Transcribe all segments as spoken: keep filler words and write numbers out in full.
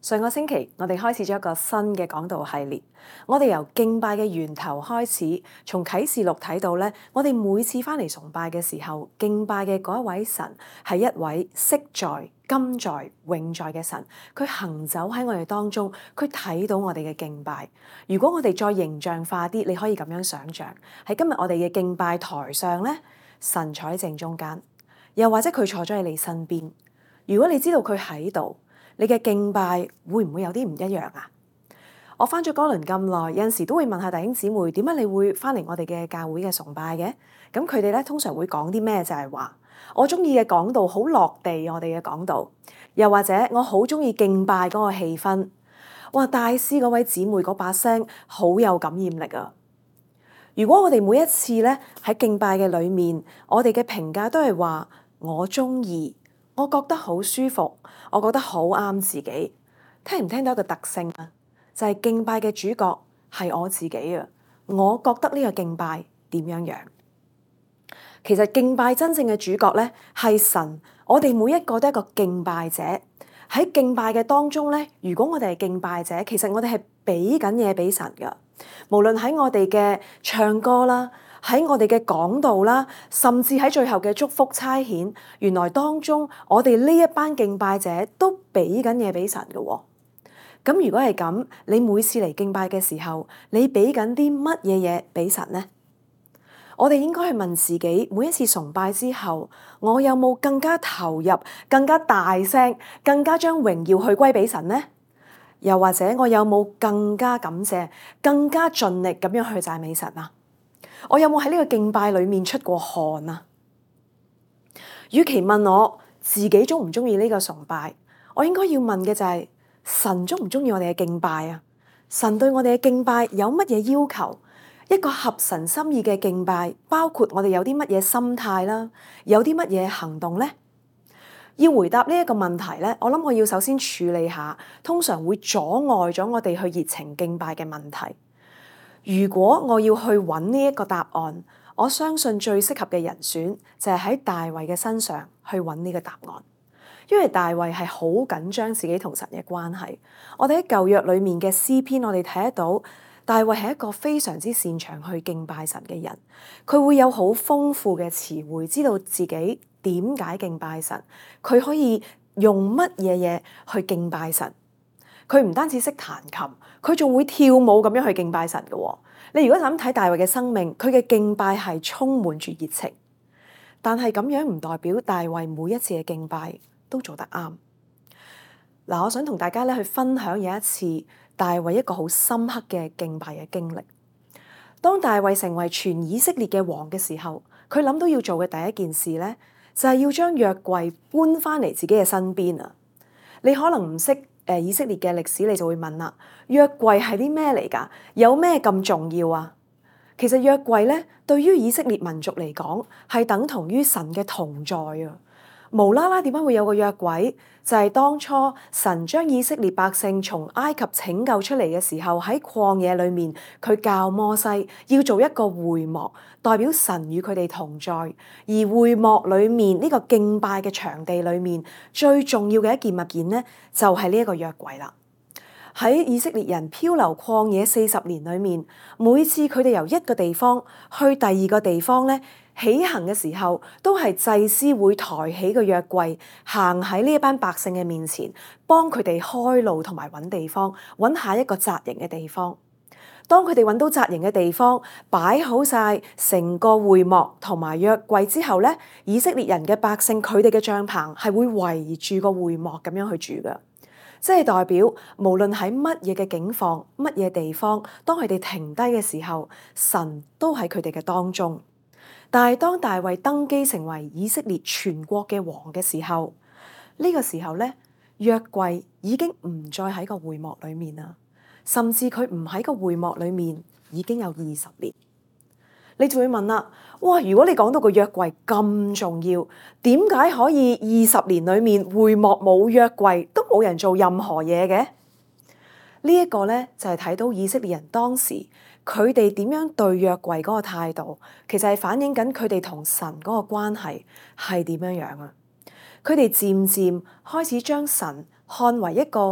上個星期，我哋開始咗一個新嘅講道系列。我哋由敬拜嘅源頭開始，從啟示錄睇到咧，我哋每次翻嚟崇拜嘅時候，敬拜嘅嗰一位神係一位昔在、今在、永在嘅神。佢行走喺我哋當中，佢睇到我哋嘅敬拜。如果我哋再形象化啲，你可以咁樣想像：喺今日我哋嘅敬拜台上咧，神坐喺正中間，又或者佢坐咗喺你身邊。如果你知道佢喺度，你嘅敬拜會唔會有啲唔一樣啊？我返咗哥倫咁耐，有陣時都會問下弟兄姊妹，點解你會返嚟我哋嘅教會嘅崇拜嘅？咁佢哋咧通常會講啲咩？就係話我中意嘅講道好落地，我哋嘅講道，又或者我好中意敬拜嗰個氣氛。哇！大師嗰位姊妹嗰把聲好有感染力啊！如果我哋每一次咧喺敬拜嘅裏面，我哋嘅評價都係話我中意。我覺得好舒服，我覺得好啱自己。聽唔聽到一個特性啊？就係敬拜嘅主角係我自己啊！我覺得呢個敬拜點樣樣？其實敬拜真正嘅主角咧係神，我哋每一個都係一個敬拜者。喺敬拜嘅當中咧，如果我哋係敬拜者，其實我哋係俾緊嘢俾神噶。無論喺我哋嘅唱歌啦，喺我哋嘅講道啦，甚至喺最後嘅祝福差遣，原來當中我哋呢一班敬拜者都俾緊嘢俾神嘅喎。咁如果係咁，你每次嚟敬拜嘅時候，你俾緊啲乜嘢嘢俾神呢？我哋應該去問自己，每一次崇拜之後，我有冇更加投入、更加大聲、更加將榮耀去歸俾神呢？又或者我有冇更加感謝、更加盡力咁樣去讚美神啊？我有冇喺呢個敬拜裏面出過汗啊？與其問我自己中唔中意呢個崇拜，我應該要問嘅就係神中唔中意我哋嘅敬拜啊？神對我哋嘅敬拜有乜嘢要求？一個合神心意嘅敬拜，包括我哋有啲乜嘢心態啦，有啲乜嘢行動呢？要回答呢一個問題咧，我諗我要首先處理下，通常會阻礙咗我哋去熱情敬拜嘅問題。如果我要去揾呢一個答案，我相信最適合嘅人選就係喺大衛嘅身上去揾呢個答案，因為大衛係好緊張自己同神嘅關係。我哋喺舊約裏面嘅詩篇，我哋睇得到大衛係一個非常之擅長去敬拜神嘅人，佢會有好豐富嘅詞彙，知道自己點解敬拜神，佢可以用乜嘢嘢去敬拜神。佢唔單止識彈琴，佢仲會跳舞咁樣去敬拜神嘅喎。你如果諗睇大衛嘅生命，佢嘅敬拜係充滿住熱情，但係咁樣唔代表大衛每一次嘅敬拜都做得啱。嗱，我想同大家咧去分享有一次大衛一個好深刻嘅敬拜嘅經歷。當大衛成為全以色列嘅王嘅時候，佢諗到要做嘅第一件事咧，就係要將約櫃搬翻嚟自己嘅身邊啊！你可能唔識誒以色列嘅歷史，你就會問啦：約櫃係啲咩嚟㗎？有咩咁重要啊？其實約櫃咧，對於以色列民族嚟講，係等同於神嘅同在啊！無啦啦點解會有個約櫃？就係當初神將以色列百姓從埃及拯救出嚟嘅時候，喺曠野裏面，佢教摩西要做一個會幕，代表神與佢哋同在。而會幕裏面呢個敬拜嘅場地裏面，最重要嘅一件物件咧，就係呢一個約櫃啦。喺以色列人漂流曠野四十年裏面，每次佢哋由一個地方去第二個地方咧，起行嘅時候，都係祭司會抬起個約櫃，行喺呢一班百姓嘅面前，幫佢哋開路同埋揾地方，揾下一個紮營嘅地方。當佢哋揾到紮營嘅地方，擺好晒成個會幕同埋約櫃之後咧，以色列人嘅百姓佢哋嘅帳篷係會圍住個會幕咁樣去住㗎。即係代表，無論喺乜嘢嘅境況、乜嘢地方，當佢哋停低嘅時候，神都喺佢哋嘅當中。但係當大衛登基成為以色列全國嘅王嘅時候，呢個時候咧，約櫃已經唔再喺個會幕裏面啦，甚至佢唔喺個會幕裏面已經有二十年。你就會問啦，哇！如果你講到個約櫃咁重要，點解可以二十年裏面會幕冇約櫃，都冇人做任何嘢嘅？呢一個咧就係睇到以色列人當時佢哋點樣對約櫃嗰個態度，其實係反映緊佢哋同神嗰個關係係點樣樣啊！佢哋漸漸開始將神看為一個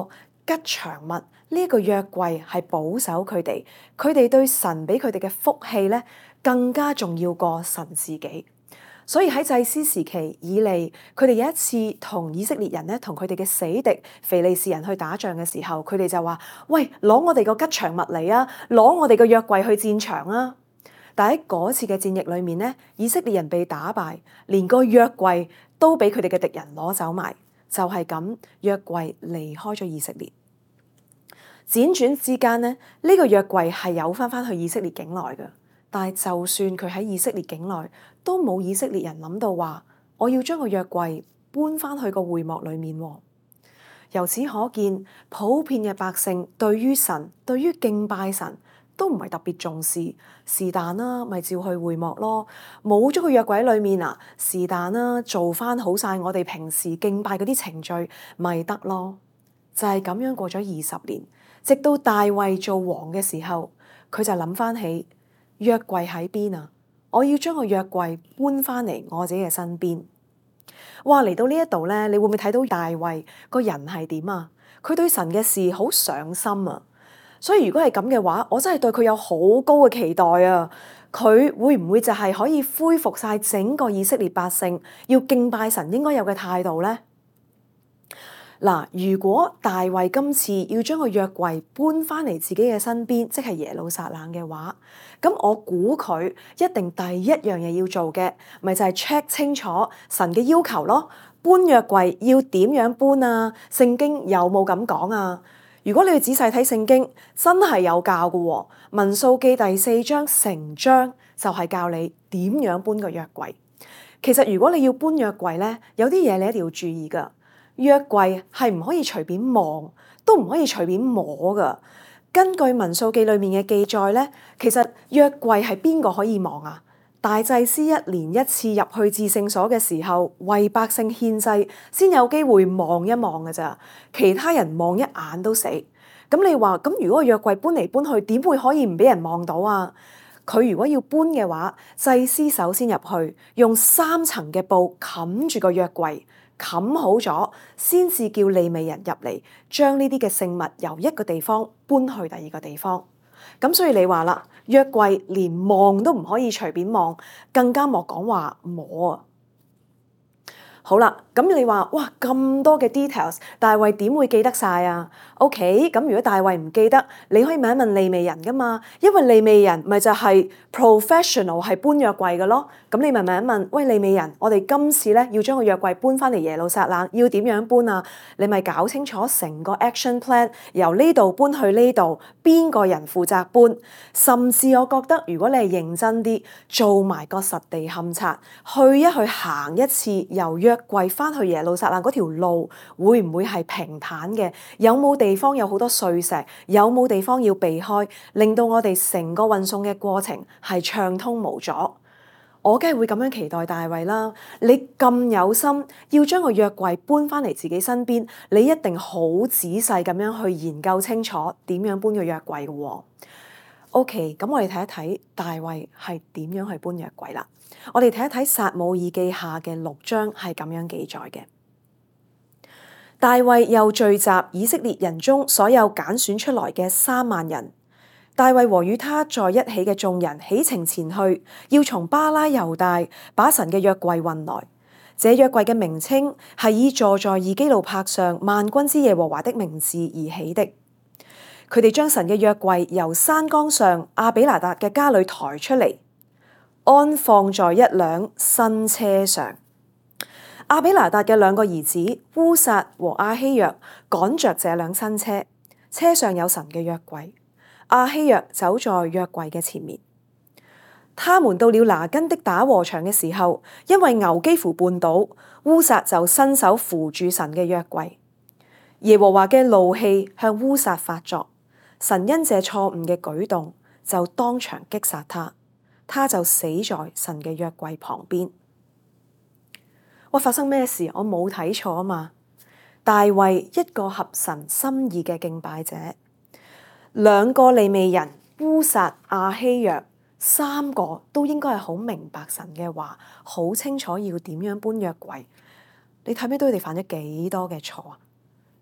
吉祥物呢一個約櫃係保守佢哋，佢哋對神俾佢哋嘅福氣咧更加重要過神自己。所以喺祭司時期以嚟，佢哋有一次同以色列人咧，同佢哋嘅死敵非利士人去打仗嘅時候，佢哋就話：喂，攞我哋個吉祥物嚟啊，攞我哋個約櫃去戰場啊！但喺嗰次嘅戰役裏面咧，以色列人被打敗，連個約櫃都俾佢哋嘅敵人攞走埋，就係咁，約櫃離開咗以色列。輾轉之間咧，呢個約櫃係有翻翻去以色列境內嘅。但係就算佢喺以色列境內，都冇以色列人諗到話，我要將個約櫃搬翻去個會幕裏面。由此可見，普遍嘅百姓對於神、對於敬拜神都唔係特別重視。是但啦，咪照去會幕咯。冇咗個約櫃喺裏面啊，是但啦，做翻好晒我哋平時敬拜嗰啲程序，咪得咯。就係咁樣過咗二十年，直到大衛做王嘅時候，佢就諗翻起。約櫃喺邊啊？我要將個約櫃搬翻嚟我自己嘅身邊。哇！嚟到呢一度咧，你會唔會睇到大衛個人係點啊？佢對神嘅事好上心啊！所以如果係咁嘅話，我真係對佢有好高嘅期待啊！佢會唔會就係可以恢復晒整個以色列百姓要敬拜神應該有嘅態度咧？嗱，如果大衛今次要將個約櫃搬翻嚟自己嘅身邊，即係耶路撒冷嘅話，咁我估佢一定第一樣嘢要做嘅，咪就係 check 清楚神嘅要求咯。搬約櫃要點樣搬啊？聖經有冇咁講啊？如果你去仔細睇聖經，真係有教嘅喎。民數記第四章成章就係教你點樣搬個約櫃。其實如果你要搬約櫃咧，有啲嘢你一定要注意㗎。約櫃係唔可以隨便望，都唔可以隨便摸㗎。根據民數記裏面嘅記載咧，其實約櫃係邊個可以望啊？大祭司一年一次入去至聖所嘅時候，為百姓獻祭，先有機會望一望㗎咋。其他人望一眼都死。咁你話，咁如果個約櫃搬嚟搬去，點會可以唔俾人望到啊？佢如果要搬嘅話，祭司首先入去，用三層嘅布冚住個約櫃。冚好咗，先至叫利未人入嚟，將呢啲嘅聖物由一個地方搬去第二個地方。咁所以你話啦，約櫃連望都唔可以隨便望，更加莫講話摸啊！好啦，咁你話哇咁多嘅 details，大衛點會記得晒啊 ？OK，咁如果大衛唔記得，你可以問一問利未人噶嘛，因為利未人咪就係 professional 係搬約櫃嘅咯。咁你咪問一問，喂利未人，我哋今次咧要將個約櫃搬翻嚟耶路撒冷，要點樣搬啊？你咪搞清楚成個 action plan，由呢度搬去呢度，邊個人負責搬？甚至我覺得，如果你係認真啲，做埋個實地勘察，去一去行一次由約櫃翻去耶路撒冷嗰條路會唔會係平坦嘅？有冇地方有好多碎石？有冇地方要避開？令到我哋成個運送嘅過程係暢通無阻。我梗係會咁樣期待大衛啦！你咁有心要將個約櫃搬翻嚟自己身邊，你一定好仔細咁樣去研究清楚點樣搬個約櫃嘅喎。OK，咁我哋睇一睇大衛係點樣去搬約櫃啦。我哋睇一睇撒母耳記下嘅六章係咁樣記載嘅。大衛又聚集以色列人中所有揀選出來嘅三萬人。大衛和與他在一起嘅眾人起程前去，要從巴拉猶大把神嘅約櫃運來。這約櫃嘅名稱係以坐在二基路伯上萬軍之耶和華的名字而起的。佢哋將神嘅約櫃由山崗上亞比拿達嘅家裏抬出嚟，安放在一輛新車上。亞比拿達嘅兩個兒子烏撒和亞希約趕着這輛新車，車上有神嘅約櫃。亞希約走在約櫃嘅前面。他們到了拿根的打禾場嘅時候，因為牛幾乎絆倒，烏撒就伸手扶住神嘅約櫃。耶和華嘅怒氣向烏撒發作，神因這錯誤嘅舉動就當場擊殺他，他就死在神嘅約櫃旁邊。哇！發生咩事？我冇睇錯啊嘛！大衛一個合神心意嘅敬拜者，兩個利未人烏撒、亞希約，三個都應該係好明白神嘅話，好清楚要點樣搬約櫃。你睇咩？都佢哋犯咗幾多嘅錯啊？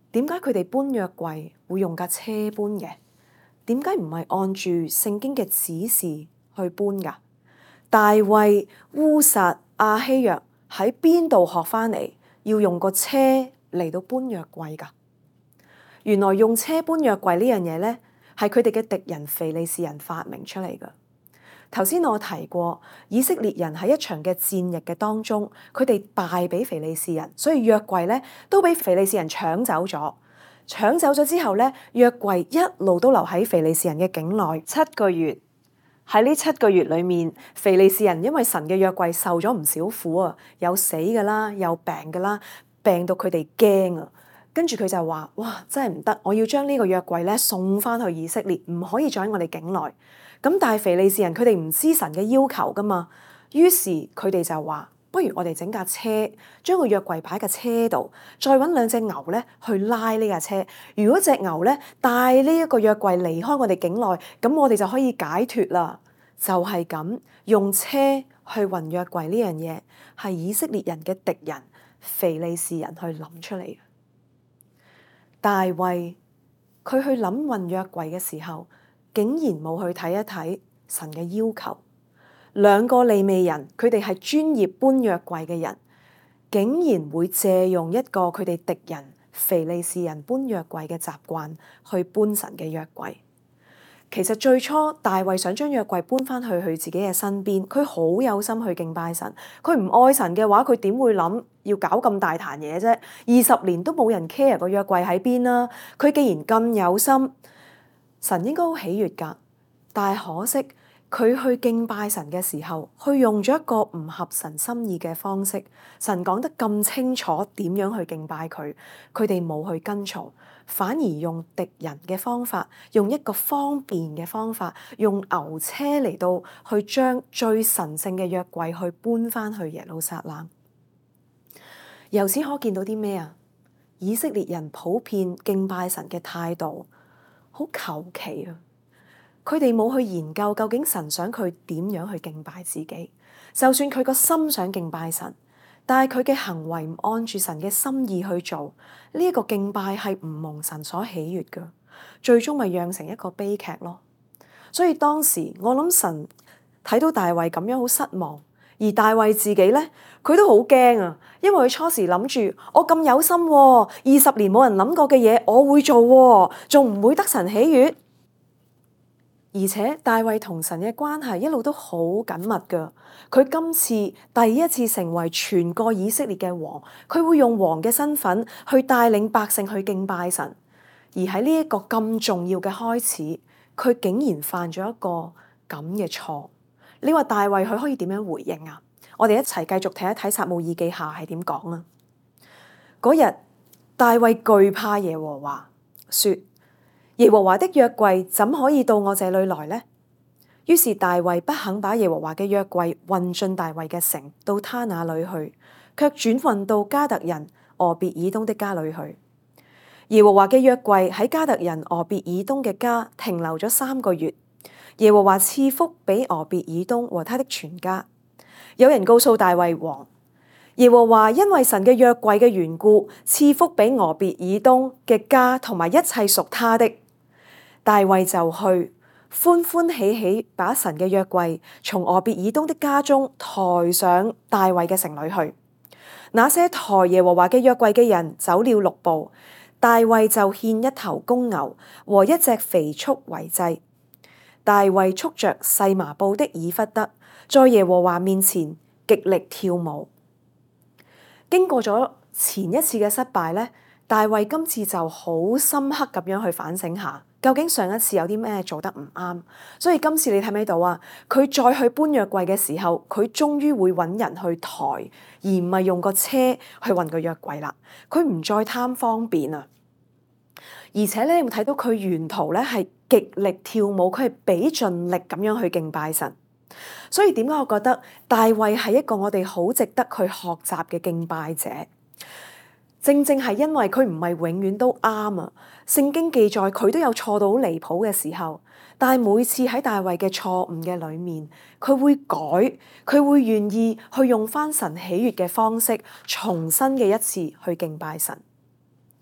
點解佢哋搬約櫃會用架車搬嘅？點解唔係按住聖經嘅指示去搬㗎？大衛、烏撒、亞希約喺邊度學翻嚟要用個車嚟到搬約櫃㗎？原來用車搬約櫃呢樣嘢咧，係佢哋嘅敵人非利士人發明出嚟㗎。頭先我提過，以色列人喺一場嘅戰役嘅當中，佢哋敗俾非利士人，所以約櫃咧都俾非利士人搶走咗。搶走咗之後咧，約櫃一路都留喺非利士人嘅境內七個月。喺呢七個月裏面，非利士人因為神嘅約櫃受咗唔少苦啊，有死㗎啦，有病㗎啦，病到佢哋驚啊。跟住佢就話：哇，真係唔得！我要將呢個約櫃咧送翻去以色列，唔可以再喺我哋境內。咁但係非利士人佢哋唔知神嘅要求噶嘛，於是佢哋就話：不如我哋整架車，將個約櫃擺喺架車度，再揾兩隻牛咧去拉呢架車。如果隻牛咧帶呢一個約櫃離開我哋境內，咁我哋就可以解脫啦。就係咁用車去運約櫃呢樣嘢，係以色列人嘅敵人非利士人去諗出嚟嘅。大衛佢去諗運約櫃嘅時候，竟然冇去睇一睇神嘅要求。兩個利未人，佢哋係專業搬約櫃嘅人，竟然會借用一個佢哋敵人非利士人搬約櫃嘅習慣去搬神嘅約櫃。其實最初大衛想將約櫃搬翻去佢自己嘅身邊，佢好有心去敬拜神。佢唔愛神嘅話，佢點會諗要搞咁大壇嘢啫？二十年都冇人 care 個約櫃喺邊啦。佢既然咁有心，神應該好喜悅㗎。但係可惜佢去敬拜神嘅時候，佢用咗一個唔合神心意嘅方式。神講得咁清楚點樣去敬拜佢，佢哋冇去跟從。反而用敵人嘅方法，用一個方便嘅方法，用牛車嚟到去將最神聖嘅約櫃去搬翻去耶路撒冷。由此可見到啲咩啊？以色列人普遍敬拜神嘅態度好求其啊！佢哋冇去研究究竟神想佢點樣去敬拜自己。就算佢個心想敬拜神，但係佢嘅行為唔按住神嘅心意去做，呢一個敬拜係唔蒙神所喜悅嘅，最終咪釀成一個悲劇咯。所以當時我諗神睇到大衛咁樣好失望，而大衛自己咧，佢都好驚啊，因為佢初時諗住我咁有心喎，二十年冇人諗過嘅嘢我會做喎，仲唔會得神喜悅？而且大衛同神嘅關係一路都好緊密㗎。佢今次第一次成為全個以色列嘅王，佢會用王嘅身份去帶領百姓去敬拜神。而喺呢一個咁重要嘅開始，佢竟然犯咗一個咁嘅錯。你話大衛佢可以點樣回應啊？我哋一齊繼續睇一睇撒母耳記下係點講啊。嗰日大衛懼怕耶和華，說：耶和華的約櫃怎可以到我這裏來呢？於是大衛不肯把耶和華嘅約櫃運進大衛嘅城，到他那裏去，卻轉運到迦特人俄別以東的家裏去。耶和華嘅約櫃喺迦特人俄別以東嘅家停留咗三個月。耶和華賜福俾俄別以東和他的全家。有人告訴大衛王，耶和華因為神嘅約櫃嘅緣故，賜福俾俄別以東嘅家同埋一切屬他的。大衛就去，歡歡喜喜把神嘅約櫃從俄別以東的家中抬上大衛嘅城裏去。那些抬耶和華嘅約櫃嘅人走了六步，大衛就獻一頭公牛和一隻肥畜為祭。大衛束着細麻布的以弗得，在耶和華面前極力跳舞。經過咗前一次嘅失敗咧，大衛今次就好深刻咁樣去反省下，究竟上一次有啲咩做得唔啱。所以今次你睇唔睇到啊？佢再去搬約櫃嘅時候，佢終於會揾人去抬，而唔係用個車去運個約櫃啦。佢唔再貪方便啊！而且咧，你會睇到佢沿途咧係極力跳舞，佢係俾盡力咁樣去敬拜神。所以點解我覺得大衛係一個我哋好值得去學習嘅敬拜者？正正係因為佢唔係永遠都啱啊！聖經記載佢都有錯到好離譜嘅時候，但係每次喺大衛嘅錯誤嘅裏面，佢會改，佢會願意去用翻神喜悅嘅方式，重新嘅一次去敬拜神。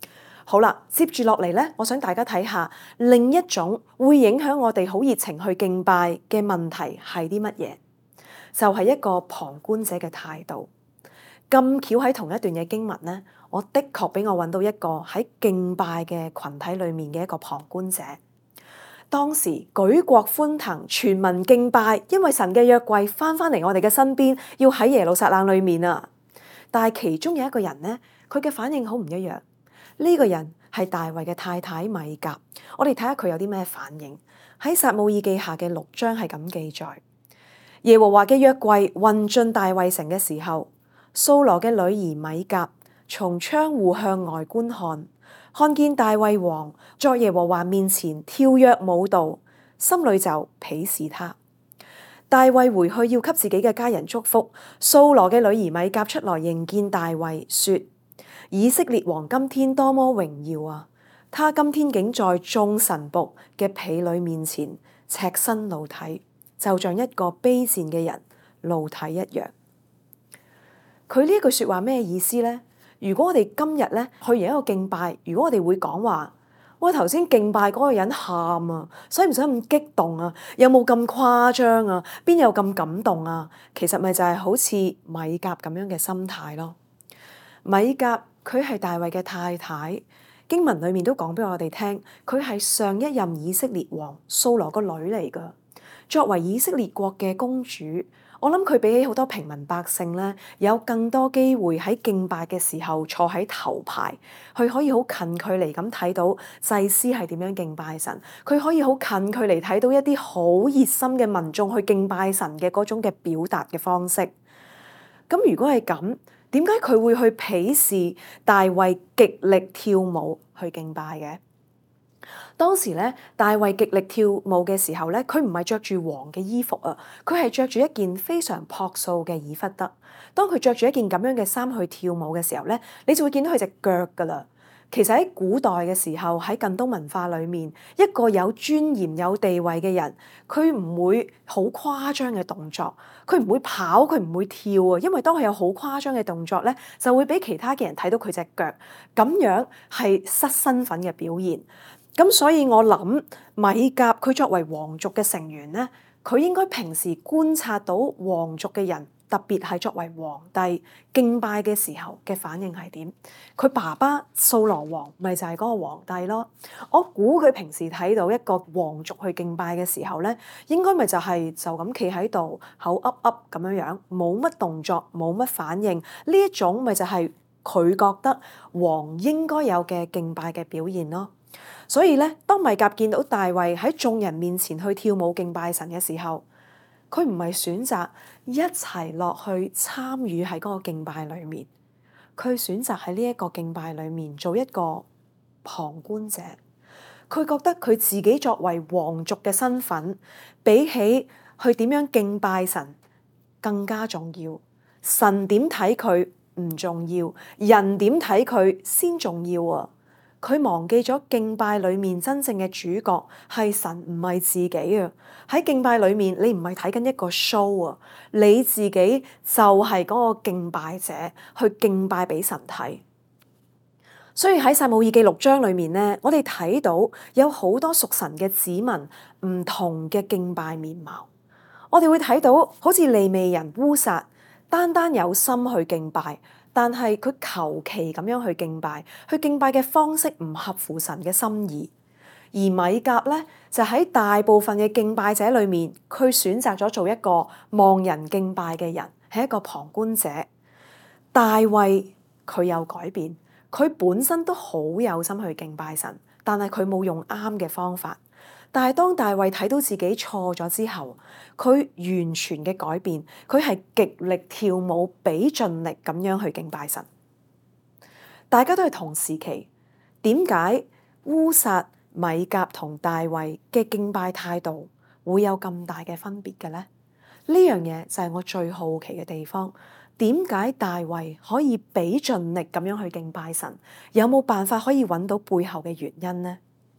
好啦，接住落嚟咧，我想大家睇下另一種會影響我哋好熱情去敬拜嘅問題係啲乜嘢？就係一個旁觀者嘅態度。咁巧喺同一段嘅經文咧，我的確俾我揾到一個喺敬拜嘅群體裏面嘅一個旁觀者。當時舉國歡騰，全民敬拜，因為神嘅約櫃翻返嚟我哋嘅身邊，要喺耶路撒冷裏面啊。但係其中有一個人咧，佢嘅反應好唔一樣。呢個人係大衛嘅太太米甲，我哋睇下佢有啲咩反應。喺撒母耳記下嘅六章係咁記載：耶和華嘅約櫃運進大衛城嘅時候，掃羅嘅女兒米甲從窗戶向外觀看，看見大衛王在耶和華面前跳躍舞蹈，心裏就鄙視他。大衛回去要給自己嘅家人祝福，掃羅嘅女兒米甲出來迎見大衛，說：以色列王今天多麼榮耀啊！他今天竟在眾臣僕嘅婢女面前赤身露體，就像一個卑賤嘅人露體一樣。佢呢句說話咩意思呢？如果我哋今日咧去完一個敬拜，如果我哋會講話，喂，頭先敬拜嗰個人喊啊，使唔使咁激動啊？有冇咁誇張啊？邊有咁感動啊？其實咪就係好似米甲咁樣嘅心態咯。米甲佢係大衛嘅太太，經文裏面都講俾我哋聽，佢係上一任以色列王掃羅個女嚟噶。作為以色列國嘅公主，我諗佢比起好多平民百姓咧，有更多機會喺敬拜嘅時候坐喺頭排，佢可以好近距離咁睇到祭司係點樣敬拜神，佢可以好近距離睇到一啲好熱心嘅民眾去敬拜神嘅嗰種嘅表達嘅方式。咁如果係咁，點解佢會去鄙視大衛極力跳舞去敬拜嘅？當時咧，大衛極力跳舞嘅時候咧，佢唔係着住黃嘅衣服啊，佢係着住一件非常樸素嘅以弗得。當佢着住一件咁樣嘅衫去跳舞嘅時候咧，你就會見到佢隻腳噶啦。其實喺古代嘅時候，喺近東文化裏面，一個有尊嚴有地位嘅人，佢唔會好誇張嘅動作，佢唔會跑，佢唔會跳啊，因為當佢有好誇張嘅動作咧，就會俾其他嘅人睇到佢隻腳，咁樣係失身份嘅表現。咁所以我諗米甲佢作為皇族嘅成員咧，佢應該平時觀察到皇族嘅人，特別係作為皇帝敬拜嘅時候嘅反應係點。佢爸爸掃羅王咪就係嗰個皇帝咯。我估佢平時睇到一個皇族去敬拜嘅時候咧，應該咪就係就咁企喺度口噏噏咁樣樣，冇乜動作，冇乜反應。呢一種咪就係佢覺得王應該有嘅敬拜嘅表現咯。所以咧，當米甲見到大衛喺眾人面前去跳舞敬拜神嘅時候，佢唔係選擇一齊落去參與喺嗰個敬拜裏面，佢選擇喺呢一個敬拜裏面做一個旁觀者。佢覺得佢自己作為皇族嘅身份，比起去點樣敬拜神更加重要。神點睇佢唔重要，人點睇佢先重要啊！佢忘記咗敬拜裏面真正嘅主角係神，唔係自己啊！喺敬拜裏面，你唔係睇緊一個 show 啊，你自己就係嗰個敬拜者，去敬拜俾神睇。所以喺撒母耳記六章裏面咧，我哋睇到有好多屬神嘅子民唔同嘅敬拜面貌。我哋會睇到好似利未人烏撒，單單有心去敬拜。但係佢求其咁樣去敬拜，去敬拜嘅方式唔合乎神嘅心意。而米甲咧就喺大部分嘅敬拜者裏面，佢選擇咗做一個望人敬拜嘅人，係一個旁觀者。大衛佢有改變，佢本身都好有心去敬拜神，但係佢冇用啱嘅方法。但係當大衛睇到自己錯咗之後，佢完全嘅改變，佢係極力跳舞，俾盡力咁樣去敬拜神。大家都係同時期，點解烏撒、米甲同大衛嘅敬拜態度會有咁大嘅分別嘅咧？呢樣嘢就係我最好奇嘅地方。點解大衛可以俾盡力咁樣去敬拜神？有冇辦法可以揾到背後嘅原因呢？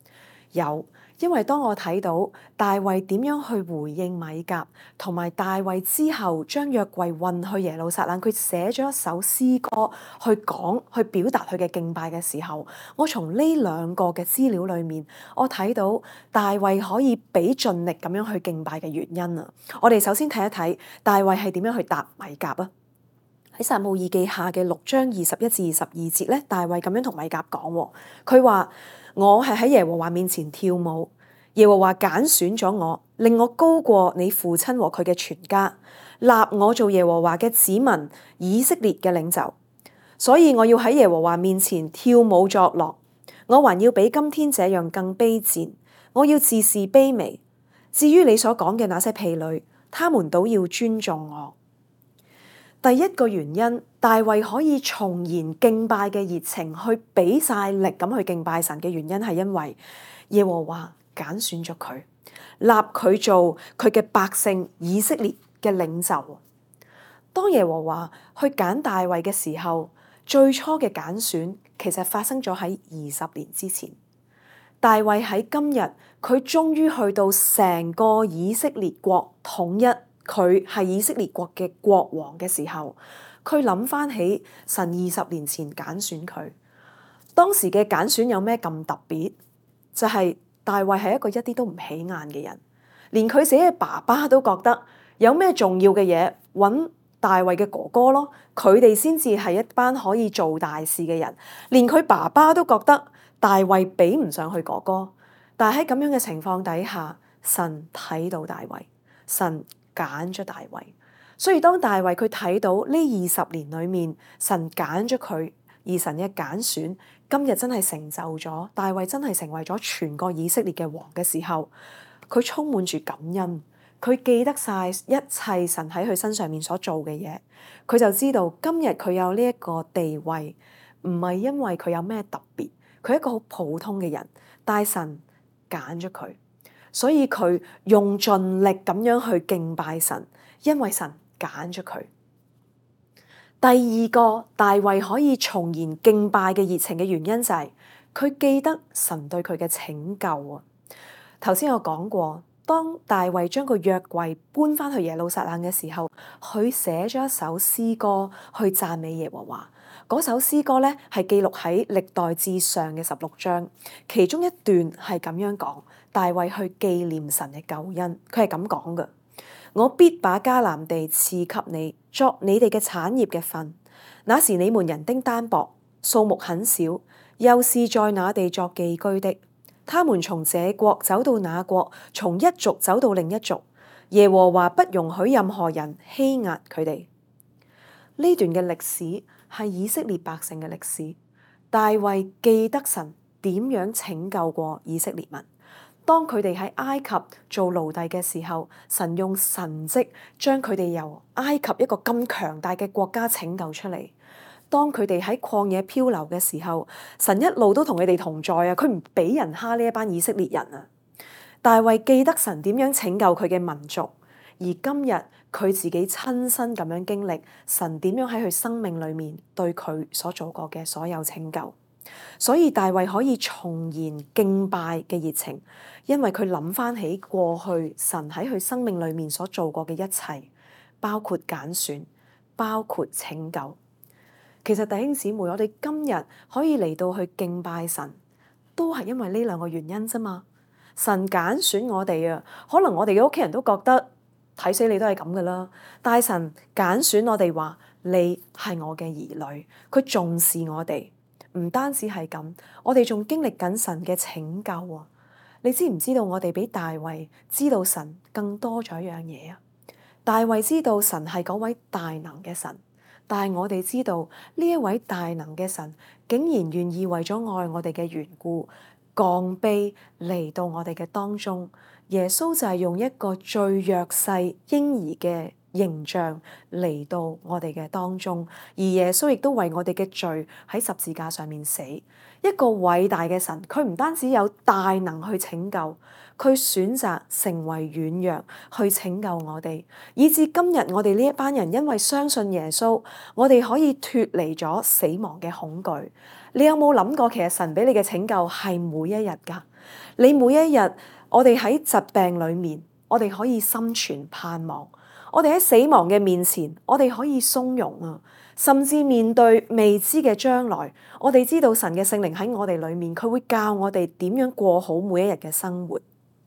有。因為當我睇到大衛點樣去回應米甲，同埋大衛之後將約櫃運去耶路撒冷，佢寫咗一首詩歌去講、去表達佢嘅敬拜嘅時候，我從呢兩個嘅資料裏面，我睇到大衛可以俾盡力咁樣去敬拜嘅原因啊！我哋首先睇一睇大衛係點樣去答米甲啊！喺撒母耳記下嘅六章二十一至二十二節咧，大衛咁樣同米甲講，佢話：我係喺耶和華面前跳舞，耶和華揀選咗我，令我高過你父親和佢嘅全家，立我做耶和華嘅子民，以色列嘅領袖。所以我要喺耶和華面前跳舞作樂，我還要比今天這樣更卑賤，我要自視卑微。至於你所講嘅那些婢女，他們都要尊重我。第一個原因，大衛可以重燃敬拜嘅熱情，去俾晒力咁去敬拜神嘅原因，係因為耶和華揀選咗佢，立佢做佢嘅百姓以色列嘅領袖。當耶和華去揀大衛嘅時候，最初嘅揀選其實發生咗喺二十年之前。大衛喺今日，佢終於去到成個以色列國統一。佢係以色列國嘅國王嘅時候，佢諗翻起神二十年前揀選佢，當時嘅揀選有咩咁特別？就係大衛係一個一啲都唔起眼嘅人，連佢自己嘅爸爸都覺得有咩重要嘅嘢揾大衛嘅哥哥咯，佢哋先至係一班可以做大事嘅人，連佢爸爸都覺得大衛比唔上去哥哥。但係喺咁樣嘅情況底下，神睇到大衛，神揀咗大衛，所以當大衛佢睇到呢二十年裏面神揀咗佢，而神嘅揀選今日真係成就咗，大衛真係成為咗全個以色列嘅王嘅時候，佢充滿住感恩，佢記得晒一切神喺佢身上面所做嘅嘢，佢就知道今日佢有呢一個地位，唔係因為佢有咩特別，佢係一個好普通嘅人，但係神揀咗佢。所以佢用盡力咁樣去敬拜神，因為神揀咗佢。第二個大衛可以重燃敬拜嘅熱情嘅原因就係佢記得神對佢嘅拯救啊！頭先我講過，當大衛將個約櫃搬翻去耶路撒冷嘅時候，佢寫咗一首詩歌去讚美耶和華。嗰首詩歌咧係記錄喺歷代志上嘅十六章，其中一段係咁樣講。大衛去紀念神嘅救恩，佢係咁講嘅：我必把迦南地賜給你，作你哋嘅產業嘅份。那時你們人丁單薄，數目很少，又是在那地作寄居的。他們從這國走到那國，從一族走到另一族。耶和華不容許任何人欺壓佢哋。呢段嘅歷史係以色列百姓嘅歷史。大衛記得神點樣拯救過以色列民。當佢哋喺埃及做奴隸嘅時候，神用神蹟將佢哋由埃及一個咁強大嘅國家拯救出嚟。當佢哋喺曠野漂流嘅時候，神一路都同佢哋同在啊！佢唔俾人蝦呢一班以色列人啊！大衛記得神點樣拯救佢嘅民族，而今日佢自己親身咁樣經歷神點樣喺佢生命裏面對佢所做過嘅所有拯救。所以大衛可以重燃敬拜嘅熱情，因為佢諗翻起過去神喺佢生命裏面所做過嘅一切，包括揀選，包括拯救。其實弟兄姊妹，我哋今日可以嚟到去敬拜神，都係因為呢兩個原因啫嘛。神揀選我哋啊，可能我哋嘅屋企人都覺得睇死你都係咁噶啦，但係神揀選我哋話你係我嘅兒女，佢重視我哋。唔單止係咁，我哋仲經歷緊神嘅拯救啊！你知唔知道我哋比大衛知道神更多咗一樣嘢啊？大衛知道神係嗰位大能嘅神，但係我哋知道呢一位大能嘅神竟然願意為咗愛我哋嘅緣故降卑嚟到我哋嘅當中。耶穌就係用一個最弱勢嬰兒嘅形象嚟到我哋嘅當中，而耶穌亦都為我哋嘅罪喺十字架上面死。一個偉大嘅神，佢唔單止有大能去拯救，佢選擇成為軟弱去拯救我哋，以至今日我哋呢一班人因為相信耶穌，我哋可以脫離咗死亡嘅恐懼。 你有冇諗過，其實神俾你嘅拯救係每一日㗎？你每一日，我哋喺疾病裏面，我哋可以心存盼望；我哋喺死亡嘅面前，我哋可以鬆容啊！甚至面對未知嘅將來，我哋知道神嘅聖靈喺我哋裏面，佢會教我哋點樣過好每一日嘅生活。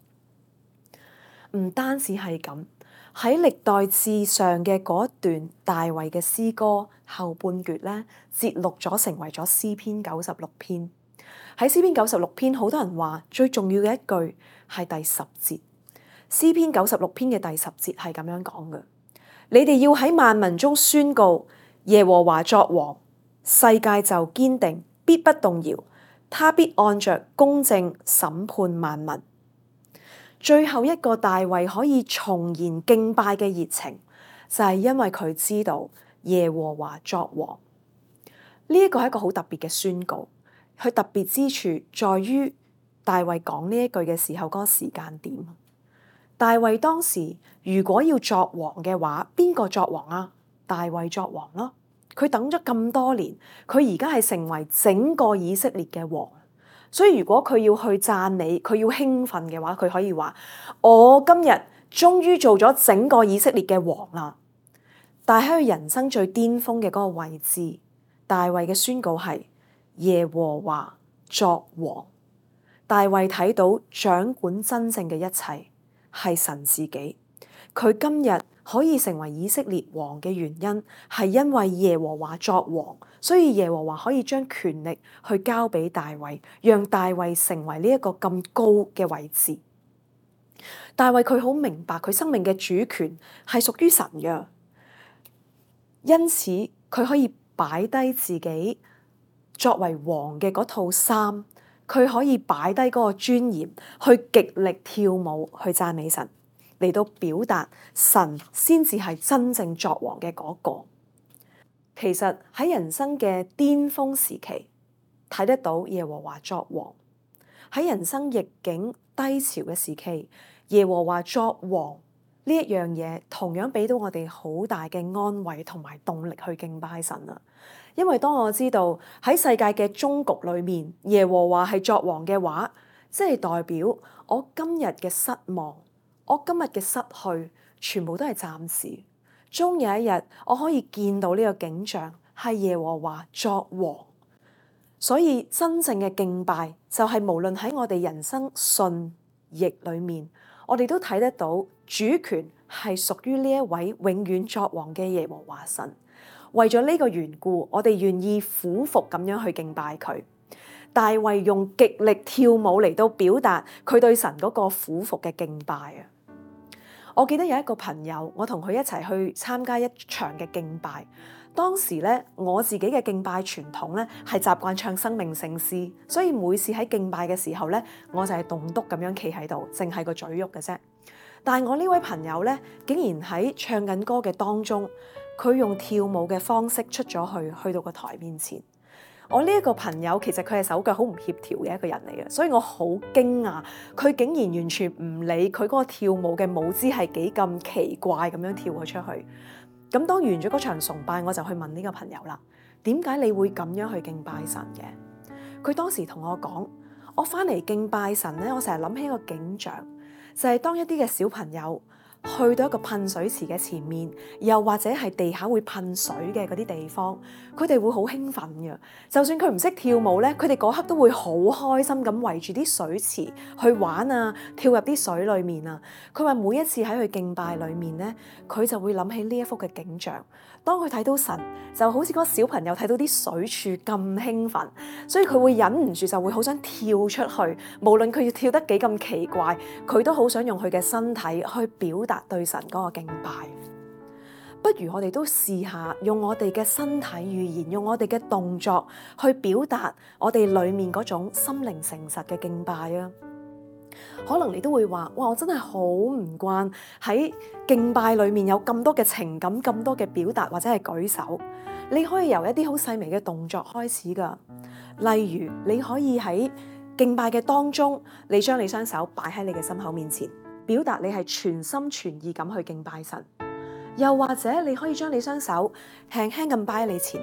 唔單止係咁，喺歷代志上嘅嗰一段大衛嘅詩歌後半段咧，節錄咗成為咗詩篇九十六篇。喺詩篇九十六篇，好多人話最重要嘅一句係第十節。詩篇九十六篇嘅第十節係咁樣講嘅：你哋要喺萬民中宣告耶和華作王，世界就堅定，必不動搖。他必按着公正審判萬民。最後一個大衛可以重燃敬拜嘅熱情，就係因為佢知道耶和華作王。呢一個係一個好特別嘅宣告。佢特別之處在於大衛講呢一句嘅時候嗰個時間點。大衛當時如果要作王嘅話，邊個作王啊？大衛作王咯。佢等咗咁多年，佢而家係成為整個以色列嘅王。所以如果佢要去讚美，佢要興奮嘅話，佢可以話：我今日終於做咗整個以色列嘅王啦！但喺佢人生最巔峰嘅嗰個位置，大衛嘅宣告係耶和華作王。大衛睇到掌管真正嘅一切係神自己。佢今日可以成為以色列王嘅原因，係因為耶和華作王，所以耶和華可以將權力去交俾大衛，讓大衛成為呢一個咁高嘅位置。大衛佢好明白佢生命嘅主權係屬於神嘅，因此佢可以擺低自己作為王嘅嗰套衫，佢可以擺低嗰個尊嚴，去極力跳舞去讚美神，嚟到表達神先至係真正作王嘅嗰個。其實喺人生嘅巔峰時期，睇得到耶和華作王；喺人生逆境低潮嘅時期，耶和華作王呢一樣嘢，同樣俾到我哋好大嘅安慰同埋動力去敬拜神啊！因為當我知道喺世界嘅終局裏面，耶和華係作王嘅話，即係代表我今日嘅失望，我今日嘅失去，全部都係暫時。終有一日，我可以見到呢個景象，係耶和華作王。所以真正嘅敬拜，就係無論喺我哋人生順逆裏面，我哋都睇得到主權係屬於呢一位永遠作王嘅耶和華神。為咗呢個緣故，我哋願意俯伏咁樣去敬拜佢。大衛用極力跳舞嚟到表達佢對神嗰個俯伏嘅敬拜啊！我記得有一個朋友，我同佢一齊去參加一場嘅敬拜。當時咧，我自己嘅敬拜傳統咧係習慣唱生命聖詩，所以每次喺敬拜嘅時候咧，我就係棟篤咁樣企喺度，淨係個嘴喐嘅啫。但係我呢位朋友咧，竟然喺唱緊歌嘅當中，佢用跳舞嘅方式出咗去，去到個台面前。我呢一個朋友其實佢係手腳好唔協調嘅一個人嚟嘅，所以我好驚訝，佢竟然完全唔理佢嗰個跳舞嘅舞姿係幾咁奇怪咁樣跳咗出去。咁當完咗嗰場崇拜，我就去問呢個朋友啦：點解你會咁樣去敬拜神嘅？佢當時同我講：我翻嚟敬拜神咧，我成日諗起一個景象，就係當一啲嘅小朋友去到一個噴水池嘅前面，又或者係地下會噴水嘅嗰啲地方，佢哋會好興奮嘅。就算佢唔識跳舞咧，佢哋嗰刻都會好開心咁圍住啲水池去玩啊，跳入啲水裡面啊。佢話每一次喺佢敬拜裡面咧，佢就會諗起呢一幅嘅景象。當佢睇到神，就好似嗰個小朋友睇到啲水柱咁興奮，所以佢會忍唔住就會好想跳出去。無論佢要跳得幾咁奇怪，佢都好想用佢嘅身體去表達對神嗰個敬拜。不如我哋都試下用我哋嘅身體語言，用我哋嘅動作去表達我哋裡面嗰種心靈誠實嘅敬拜啊！可能你都會話：哇！我真係好唔慣喺敬拜裏面有咁多嘅情感、咁多嘅表達或者係舉手。你可以由一啲好細微嘅動作開始㗎，例如你可以喺敬拜嘅當中，你將你雙手擺喺你嘅心口面前，表達你係全心全意咁去敬拜神。又或者你可以將你雙手輕輕咁擺喺你前面，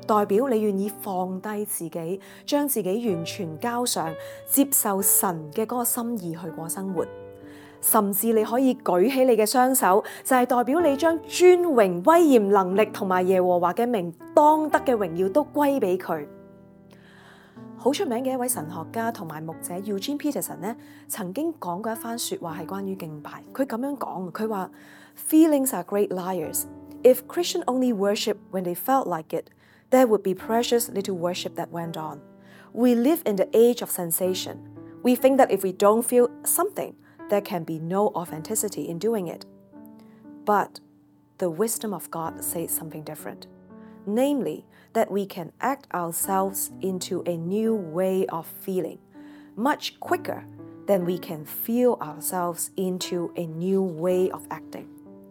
代表你願意放低自己，將自己完全交上，接受神嘅嗰個心意去過生活。甚至你可以舉起你嘅雙手，就係代表你將尊榮、威嚴、能力同埋耶和華嘅名當得嘅榮耀都歸俾佢。好出名嘅一位神學家同埋牧者 Eugene Peterson 咧，曾經講過一番說話係關於敬拜。佢咁樣講，佢話 Feelings are great liars. If Christians only worship when they felt like it, there would be precious little worship that went on. We live in the age of sensation. We think that if we don't feel something, there can be no authenticity in doing it. But the wisdom of God says something different, namely that we can act ourselves into a new way of feeling, much quicker than we can feel ourselves into a new way of acting.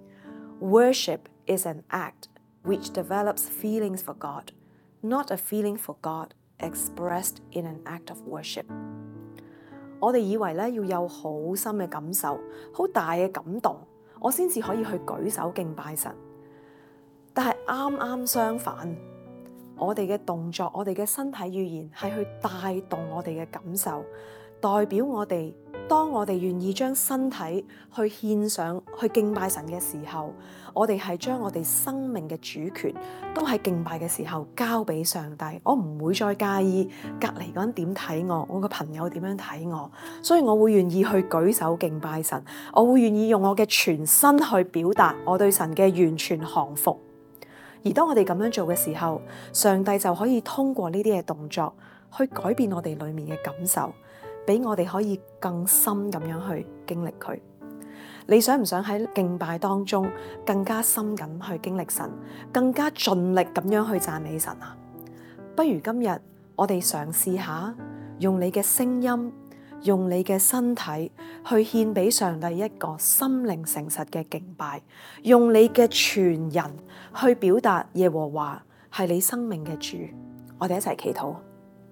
Worship is an act which develops feelings for God, not a feeling for God expressed in an act of worship. 我哋以為咧要有好深嘅感受，好大嘅感動，我先至可以去舉手敬拜神。但係啱啱相反，我哋嘅動作，我哋嘅身體語言係去帶動我哋嘅感受，代表我哋。當我哋願意將身體去獻上，去敬拜神嘅時候，我哋係將我哋生命嘅主權都喺敬拜嘅時候交俾上帝。我唔會再介意隔離嗰人點睇我，我個朋友點樣睇我，所以我會願意去舉手敬拜神。我會願意用我嘅全身去表達我對神嘅完全降服。而當我哋咁樣做嘅時候，上帝就可以通過呢啲嘅動作去改變我哋裏面嘅感受，俾我哋可以更深咁樣去經歷佢。你想唔想喺敬拜當中更加深咁去經歷神，更加盡力咁樣去讚美神啊？不如今日我哋嘗試下，用你嘅聲音，用你嘅身體去獻俾上帝一個心靈誠實嘅敬拜，用你嘅全人去表達耶和華係你生命嘅主。我哋一齊祈禱。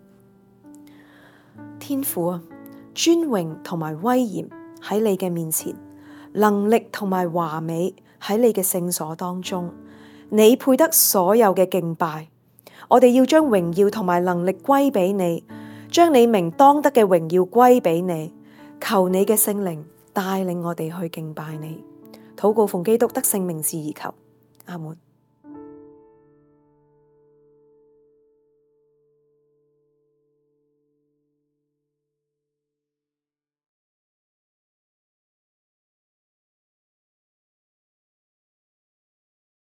天父啊，尊榮同埋威嚴喺你嘅面前，能力同埋華美喺你嘅聖所當中，你配得所有嘅敬拜。我哋要將榮耀同埋能力歸俾你，將你名當得嘅榮耀歸俾你。求你嘅聖靈帶領我哋去敬拜你。禱告奉基督得勝名字而求，阿門。